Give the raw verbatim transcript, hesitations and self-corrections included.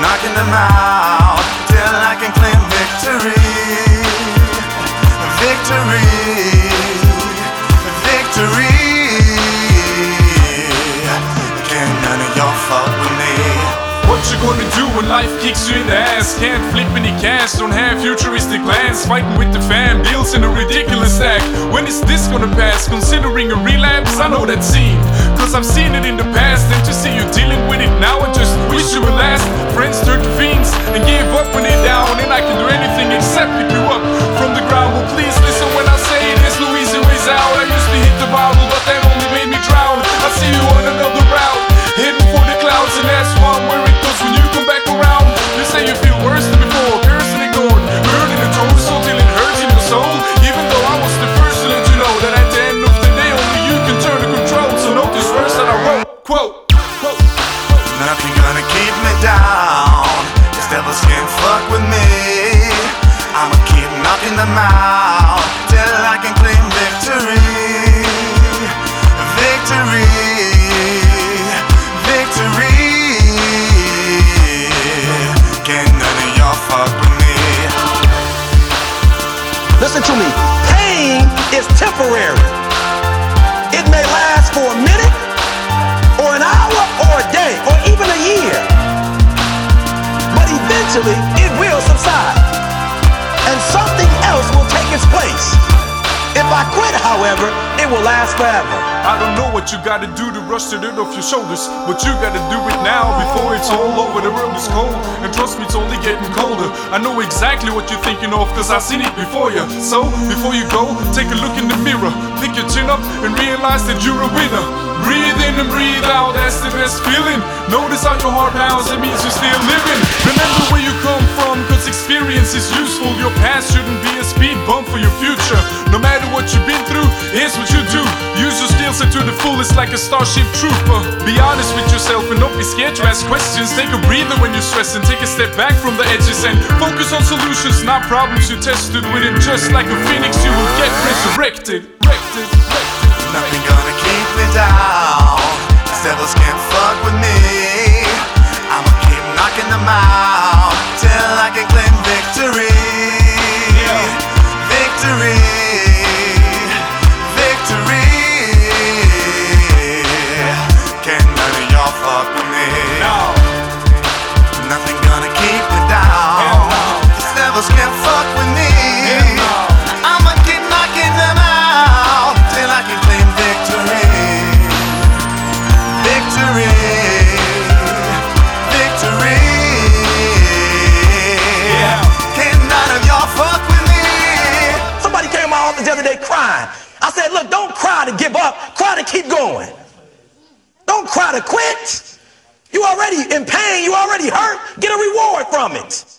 knocking them out till I can claim victory. Victory, victory. Can none of y'all fuck with me? What you gonna do when life kicks you in the ass? Can't flip any cash, don't have futuristic plans. Fighting with the fan, bills in a ridiculous stack. When is this gonna pass? Considering a relapse, I know that scene, cause I've seen it in the past. And to see you dealing with it now, I just wish you would last. Friends turn to fiends and give up when they're down, and I can do anything except pick you up from the ground. Well, please listen when I say there's no easy ways out. I used to hit the bottle, but that only made me drown. I see you on another route, heading for the clouds, and that's why I'm where it goes when you come back around. You say you feel worse than before, cursed and ignored, burning the toll so till it hurts in your soul. Even though I was the first to let you know that at the end of the day only you can turn the control. So note this verse that I wrote, quote, quote, quote. Nothing gonna keep me down, these devils can't fuck with me. I'ma keep knocking them out till I can claim victory. Victory, victory. Can none of y'all fuck with me? Listen to me, pain is temporary. It may last for a minute, or an hour, or a day, or even a year. But eventually, it will subside, and something else will take its place. If I quit, however, it will last forever. I don't know what you gotta do to brush the dirt off your shoulders, but you gotta do it now before it's all over. The world is cold, and trust me, it's only getting colder. I know exactly what you're thinking of, cause I've seen it before you. So, before you go, take a look in the mirror, pick your chin up, and realize that you're a winner. Breathe in and breathe out, that's the best feeling. Notice how your heart pounds, it means you're still living. Remember where you come from, cause experience is useful. Your past shouldn't be a speed bump for your future. No matter what you've been through, here's what you do. Use your skill set to the fullest like a starship trooper. Be honest with yourself and don't be scared to ask questions. Take a breather when you're stressed and take a step back from the edges and focus on solutions, not problems you tested with. And just like a phoenix, you will get resurrected. Rected, rected. Nothing gonna keep me down, these devils can't fuck with me. I'ma keep knocking them out till I can claim victory. Victory, victory. Can none of y'all fuck with me? No. Nothing gonna keep me down, these devils can't fuck with me. I'ma keep knocking them out till I can claim victory. Victory, victory. Yeah. Can none of y'all fuck with me? Somebody came to my office the other day crying. I said, look, don't cry to give up, cry to keep going. Don't cry to quit. You already in pain, you already hurt, get a reward from it.